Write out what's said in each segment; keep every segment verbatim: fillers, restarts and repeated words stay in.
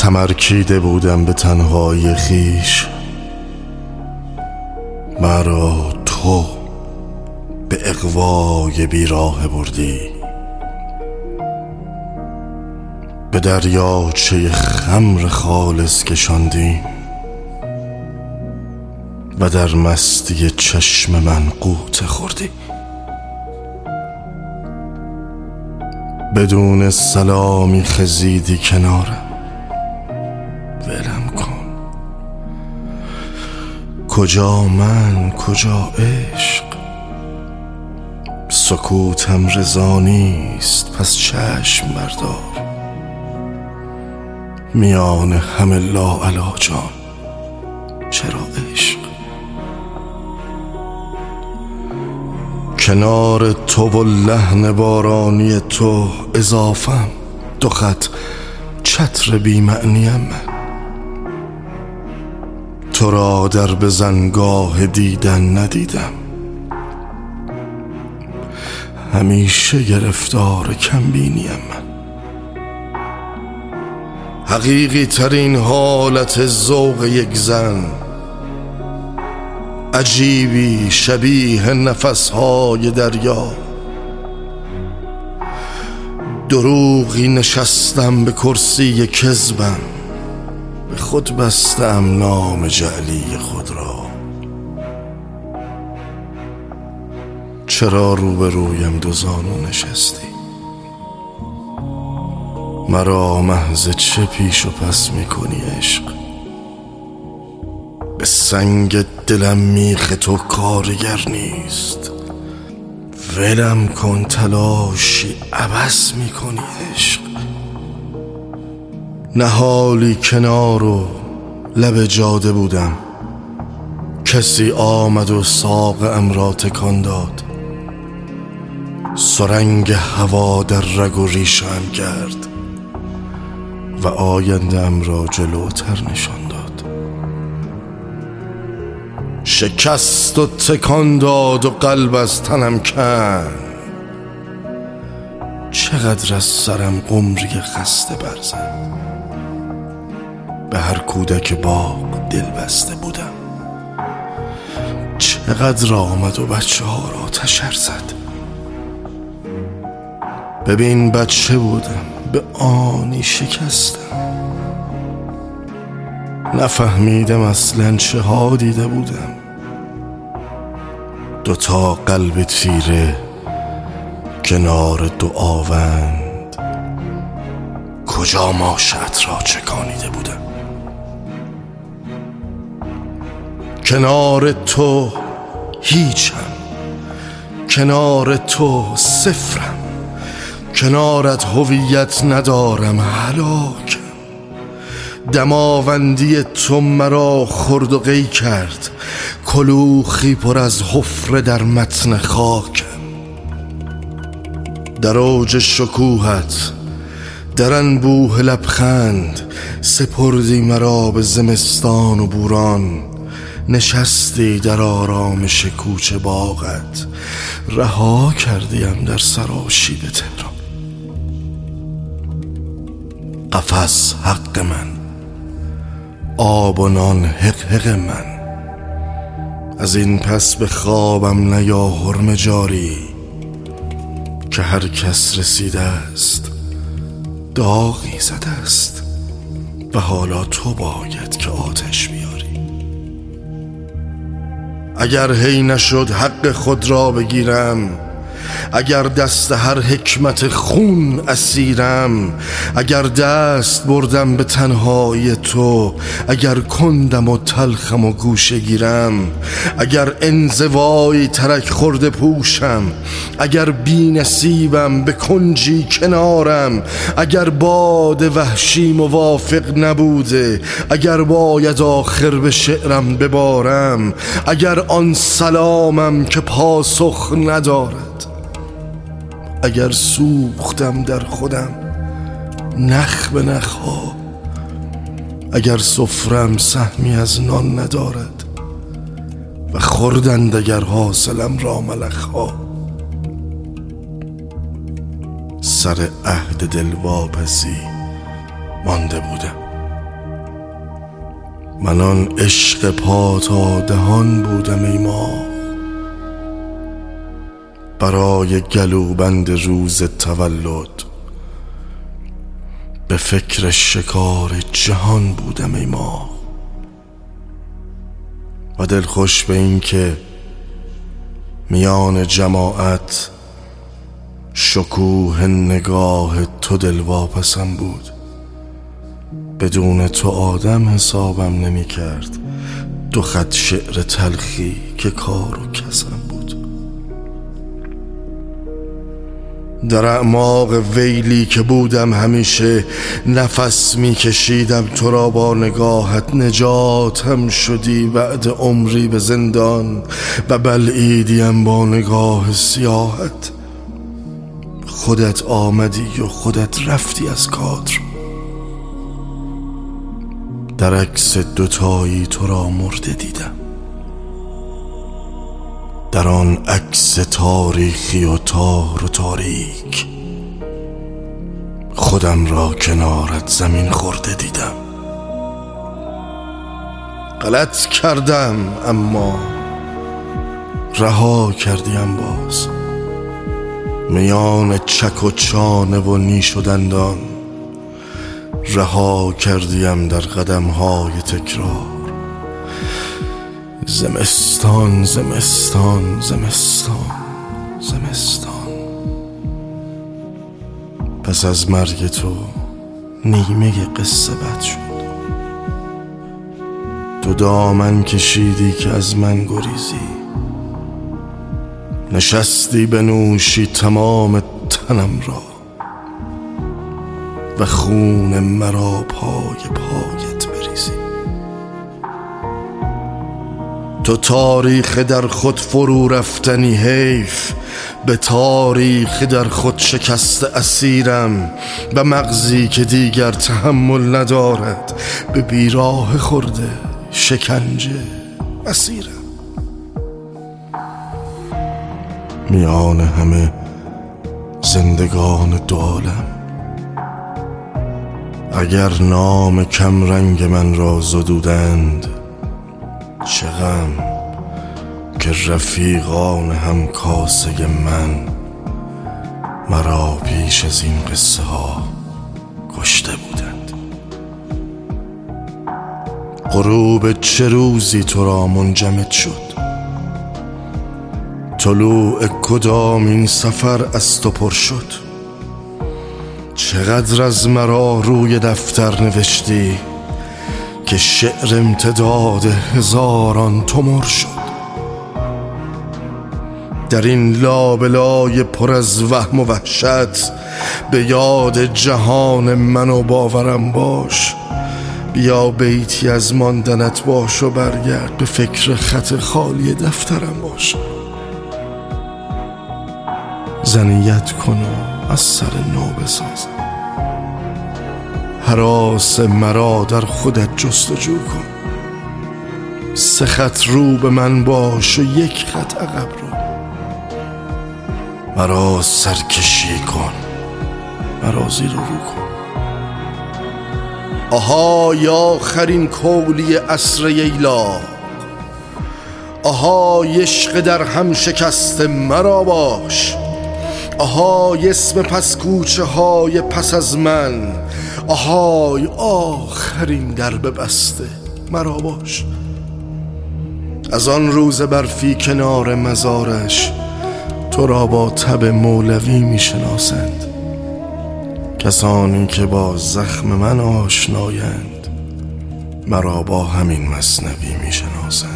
کمرکیده بودم به تنهایی خیش، مرا تو به اغوای بیراه بردی، به دریاچه خمر خالص کشاندی و در مستی چشم من غوطه خوردی. بدون سلامی خزیدی کنارم، ولم کن. کجا من کجا عشق؟ سکوتم رضا نیست، پس چشم بردار. میان همه لاعلاجان چرا عشق؟ کنار تو و لحن بارانی تو اضافم، دو خط چتر بی معنیم من. تو را در بزنگاه دیدن ندیدم، همیشه گرفتار کمبینیم من. حقیقی ترین حالت ذوق یک زن، عجیبی شبیه نفسهای دریا. دروغی نشستم به کرسی کذبم، به خود بستم نام جعلی خود را. چرا روبرویم دو زانو نشستی؟ مرا محض چه پیش و پس میکنی عشق؟ به سنگ دلم میخ تو کارگر نیست، ولم کن. تلاشی عبث میکنی عشق. نهالی کنار و لب جاده بودم، کسی آمد و ساقم را تکان داد. سرنگ هوا در رگ و ریشم کرد و آینده‌ام را جلوتر نشان داد. شکست و تکان داد و قلب از تنم کند. چقدر از سرم قمری خسته برزد. به هر کودک باغ دل بسته بودم، چقدر آمد و بچه ها را تشر زد. ببین بچه بودم، به آنی شکستم. نفهمیدم اصلا چه ها دیده بودم. دوتا قلب تیره کنار دو آوند، کجا ماشت را چکانیده بودم. کنار تو هیچم، کنار تو صفرم. کنارت هویت ندارم، هلاکم. دماوندی تو مرا خرد و قی کرد، کلوخی پر از حفره در متن خاکم. در اوج شکوهت، در انبوه لبخند، سپردی مرا به زمستان و بوران. نشستی در آرامش کوچه باغت، رها کردیم در سراشیب تهران. قفس حق من، آب و نان حق حق من. از این پس به خوابم نیا حرم جاری، که هر کس رسیده است داغی زده است و حالا تو باید که آتش بیاری. اگر هی نشد حق خود را بگیرم، اگر دست هر حکمت خون اسیرم، اگر دست بردم به تنهایی تو، اگر کندم و تلخم و گوشه گیرم، اگر انزوایی ترک خورده پوشم، اگر بی نصیبم به کنجی کنارم، اگر باد وحشی موافق نبوده، اگر باید آخر به شعرم ببارم، اگر آن سلامم که پاسخ ندارد، اگر سوختم در خودم نخ به نخها، اگر سفرم سهمی از نان ندارد و خوردند اگر حاصلم را ملخها. سر عهد دلواپسی مانده بودم، من آن عشق پا تا دهان بودم ای ماه، برای گلوبند روز تولد به فکر شکار جهان بودم ای ماه. و دلخوش به این که میان جماعت شکوه نگاه تو دلواپسم بود، بدون تو آدم حسابم نمی کرد دو خط شعر تلخی که کار و کسم بود. در اعماق ویلی که بودم همیشه نفس می کشیدم تو را با نگاهت، نجاتم شدی بعد عمری به زندان و بلعیدیم با نگاه سیاهت. خودت آمدی و خودت رفتی از کادر، در عکس دوتایی تو را مرده دیدم، در آن عکس تاریخی و تار و تاریک خودم را کنارت زمین خورده دیدم. غلط کردم اما رها کردیم باز، میان چک و چانه و نیش و دندان رها کردیم در قدم‌های تکرار. زمستان زمستان زمستان زمستان، پس از مرگ تو نیمه قصه بد شد. تو دامن کشیدی که از من گریزی، نشستی بنوشی تمام تنم را و خون مرا پای پایت بریزی. تو تاریخ در خود فرو رفتنی، حیف به تاریخ در خود شکست اسیرم و مغزی که دیگر تحمل ندارد به بیراه خورده شکنجه اسیرم. میان همه زندگان دو عالم اگر نام کم رنگ من را زدودند، چه غم که رفیقان هم کاسه من مرا پیش از این قصه ها کشته بودند. غروب چه روزی تو را منجمد شد، طلوع کدام این سفر از تو پر شد. چقدر از مرا روی دفتر نوشتی که شعر امتداد هزاران تومر شد. در این لابلای پر از وهم و وحشت به یاد جهان من و باورم باش. بیا بیتی از ماندنت باش و برگرد به فکر خط خالی دفترم باش. زنیت کن و از سر نو بسازم، هراس مرا در خودت جستجو کن. سه خط رو به من باش و یک خط عقب رو، مرا سرکشی کن، مرا زیر و رو کن. آهای آخرین کولی عصر ییلا، آهای عشق در هم شکست مرا باش. آهای اسم پس کوچه های پس از من، آهای آخرین درب بسته مرا باش. از آن روز برفی کنار مزارش تو را با تب مولوی می شناسند. کسانی که با زخم من آشنایند مرا با همین مثنوی می شناسند.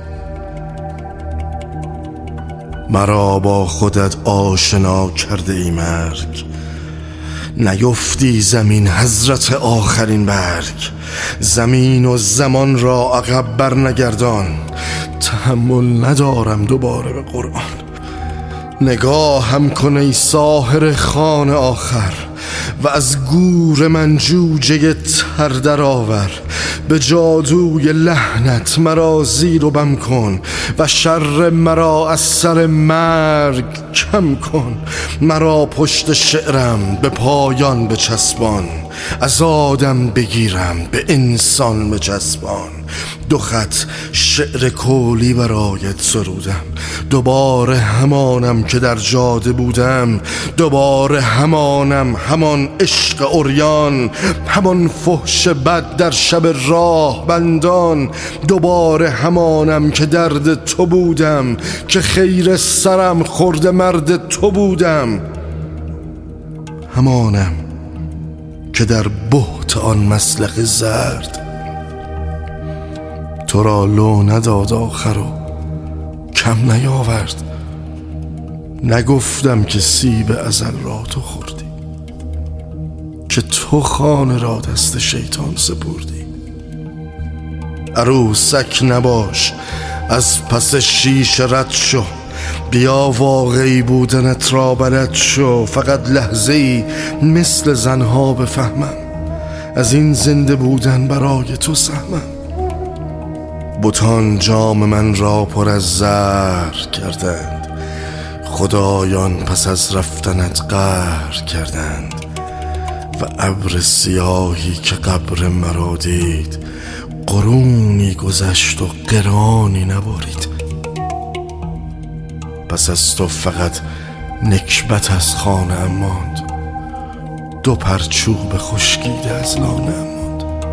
مرا با خودت آشنا کرده ای مرگ، نیفتی زمین حضرت آخرین برگ. زمین و زمان را عقب بر نگردان، تحمل ندارم دوباره به قرآن. نگاه هم کن ای ساحر خان آخر و از گور من جوجه تر در آور. به جادوی لحنت مرا زیر و بم کن و شر مرا از سر مرگ کم کن. مرا پشت شعرم به پایان بچسبان، از آدم بگیرم به انسان بچسبان. دو خط شعر کولی برایت سرودم، دوباره همانم که در جاده بودم، دوباره همانم، همان عشق عریان، همان فحش بد در شب راه بندان، دوباره همانم که درد تو بودم، که خیر سرم خورد مرد تو بودم، همانم که در بهت آن مسلخ زرد تو را لو نداد آخر و کم نیاورد. نگفتم که سیب ازل را تو خوردی، که تو خانه را دست شیطان سپردی. عروسک نباش، از پس شیشه رد شو، بیا واقعی بودنت را بلد شو. فقط لحظه ای مثل زنها بفهمم، از این زنده بودن برای تو سهمم. بتان جام من را پر از زهر کردند، خدایان پس از رفتنت قهر کردند. و ابر سیاهی که قبر مرا دید، قرونی گذشت و قرانی نبارید. پس از تو فقط نکبت از خانه ام ماند، دو پرچوب خشکیده از لانه ام ماند.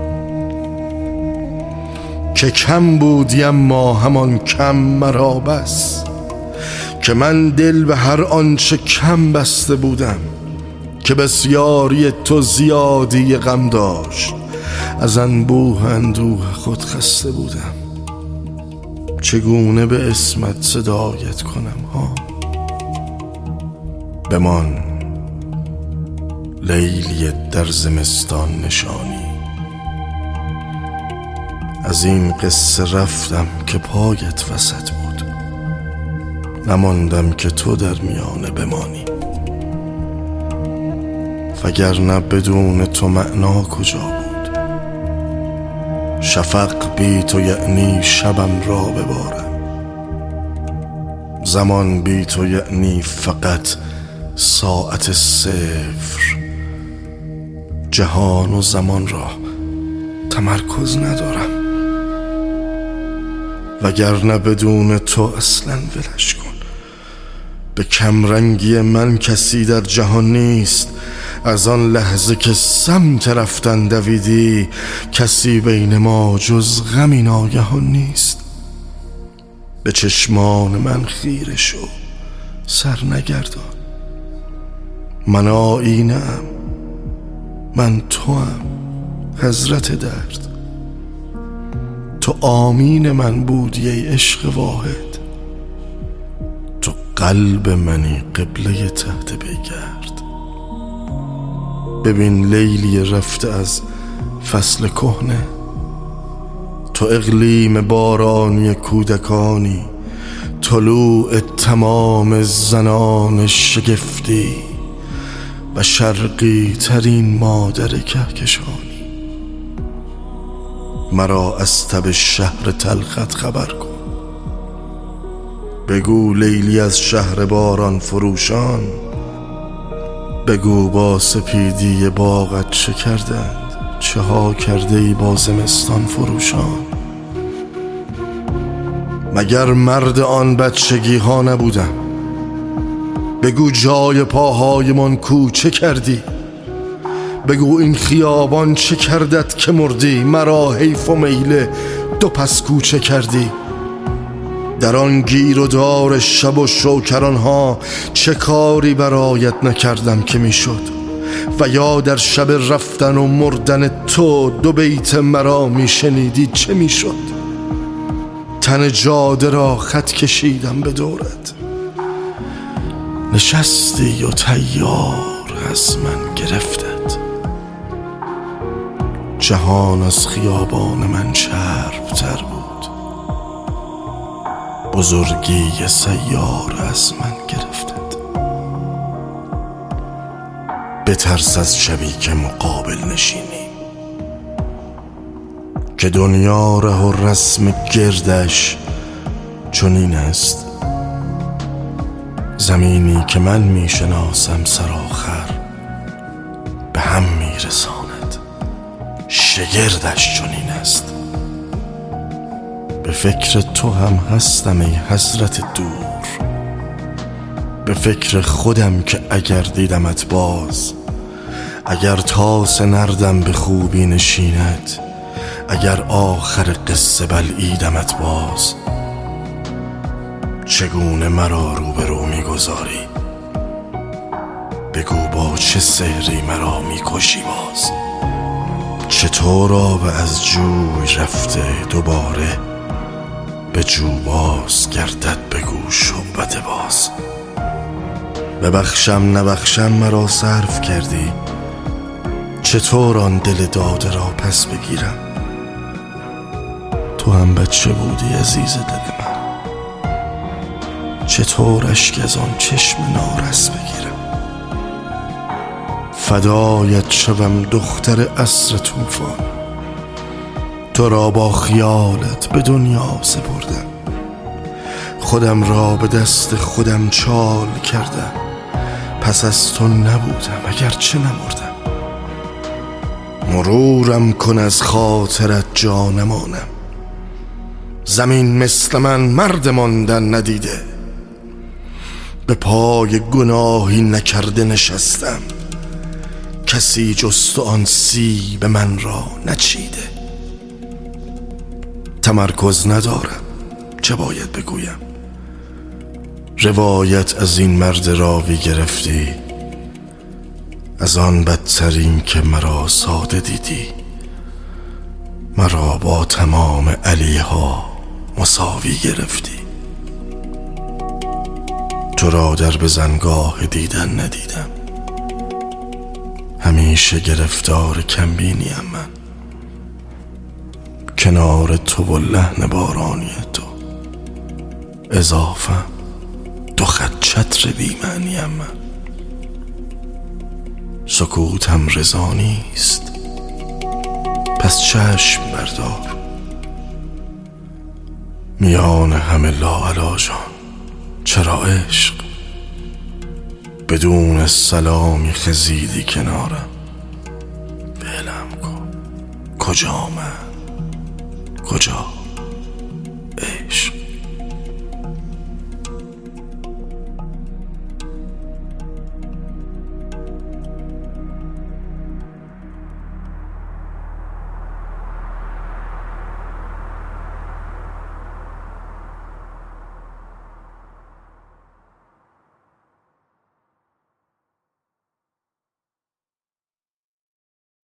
که کم بودی اما همان کم مرا بس، که من دل به هر آنچه کم بسته بودم. که بسیاری تو زیادی غم داشت، از انبوه اندوه خود خسته بودم. چگونه به اسمت صدایت کنم ها؟ بمان لیلی در زمستان نشانی، از این قصه رفتم که پایت وسط بود، نماندم که تو در میانه بمانی. وگرنه بدون تو معنا کجا بود؟ شفق بی تو یعنی شبم را ببارم، زمان بی تو یعنی فقط ساعت صفر. جهان و زمان را تمرکز ندارم، وگرنه بدون تو اصلا ولش کن. به کمرنگی من کسی در جهان نیست، از آن لحظه که سمت رفتن دویدی، کسی بین ما جز غمی ناگهان نیست. به چشمان من خیره شو، سر نگردان. من آینه ام، من تو ام، حضرت درد. تو آمین من بودی ای عشق واحد، تو قلب منی قبله تحت پیگرد. ببین لیلی رفته از فصل کهنه، تو اقلیم بارانی کودکانی، طلوع تمام زنان شگفتی و شرقی ترین مادر کهکشانی. مرا از تب شهر تلخت خبر کن، بگو لیلی از شهر باران فروشان، بگو با سپیدی باغت چه کردند، چه ها کرده ای با زمستان فروشان. مگر مرد آن بچگی ها نبودم؟ بگو جای پاهای من کو چه کردی؟ بگو این خیابان چه کردت که مردی؟ مرا حیف و میله دو پس کو چه کردی؟ در آن گیر و دار شب و شوکران ها چه کاری برایت نکردم که میشد؟ و یا در شب رفتن و مردن تو دو بیت مرا میشنیدی چه میشد؟ تن جاده را خط کشیدم به دورت، نشستی و تیار از من گرفتت. جهان از خیابان من چرب تر بود، بزرگی سیار از من گرفتت. بترس از شبی که مقابل نشینی، که دنیا ره و رسم گردش چنین است. زمینی که من میشناسم سرآخر به هم میرساند. شگردش چنین است. به فکر تو هم هستم ای حضرت دور، به فکر خودم که اگر دیدمت باز، اگر تاس نردم به خوبی نشیند، اگر آخر قصه بلعیدمت باز، چگونه مرا روبرو میگذاری؟ بگو با چه سحری مرا میکشی باز؟ چطور آب از جوی رفته دوباره به جو باز گردد؟ بگو شعبده باز. ببخشم نبخشم مرا صرف کردی، چطور آن دل داده را پس بگیرم؟ تو هم بچه بودی عزیز دل من، چطور اشک از آن چشم نارس بگیرم؟ فدایت شوم دختر عصر طوفان، تو را با خیالت به دنیا سپردم، خودم را به دست خودم چال کردم، پس از تو نبودم اگرچه نمردم. مرورم کن از خاطرت جانمانم، زمین مثل من مرد ماندن ندیده، به پای گناهی نکرده نشستم، کسی جز تو آن سیب من را نچیده. تمرکز ندارم چه باید بگویم، روایت از این مرد راوی گرفتی، از آن بدترین که مرا ساده دیدی، مرا با تمام علیها مساوی گرفتی. تو را در بزنگاه دیدن ندیدم، همیشه گرفتار کمبینیم من، کنار تو و لحن بارانی تو اضافم دو خط چتر بی‌معنیم من. سکوتم رضا نیست پس چشم بردار، میان همه لاعلاجان چرا عشق بدون سلامی خزیدی کنارم؟ ولم کن، کجا من کجا؟